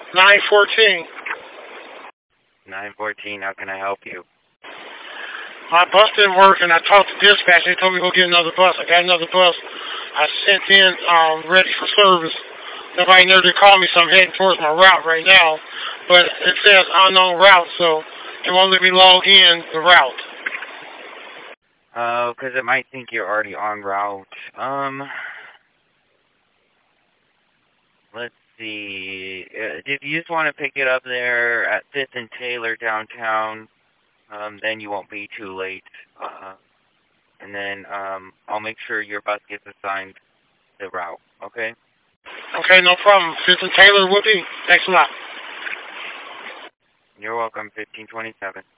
914. 914, how can I help you? My bus didn't work, and I talked to dispatch. They told me to go get another bus. I got another bus. I sent in ready for service. Nobody never did call me, so I'm heading towards my route right now. But it says unknown route, so it won't let me log in the route. Oh, because it might think you're already en route. Let's see. If you just want to pick it up there at 5th and Taylor downtown, then you won't be too late. And then I'll make sure your bus gets assigned the route, okay? Okay, no problem. 5th and Taylor will be. Thanks a lot. You're welcome, 1527.